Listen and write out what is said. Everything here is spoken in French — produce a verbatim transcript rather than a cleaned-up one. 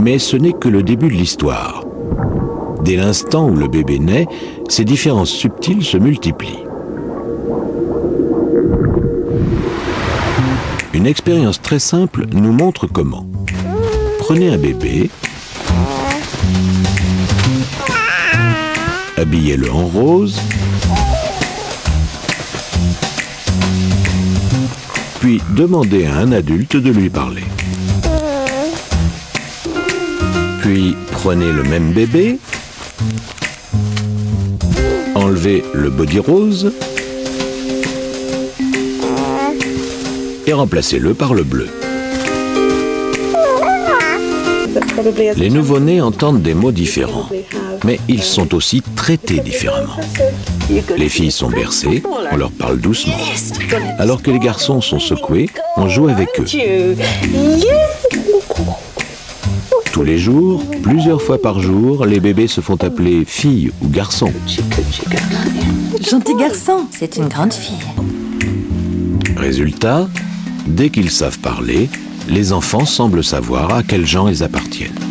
Mais ce n'est que le début de l'histoire. Dès l'instant où le bébé naît, ces différences subtiles se multiplient. Une expérience très simple nous montre comment. Prenez un bébé, habillez-le en rose, puis demandez à un adulte de lui parler. Puis prenez le même bébé, enlevez le body rose et remplacez-le par le bleu. Les nouveau-nés entendent des mots différents, mais ils sont aussi traités différemment. Les filles sont bercées, on leur parle doucement, alors que les garçons sont secoués, on joue avec eux. Tous les jours, plusieurs fois par jour, les bébés se font appeler filles ou garçons. Gentil garçon, c'est une grande fille. Résultat, dès qu'ils savent parler, les enfants semblent savoir à quel genre ils appartiennent.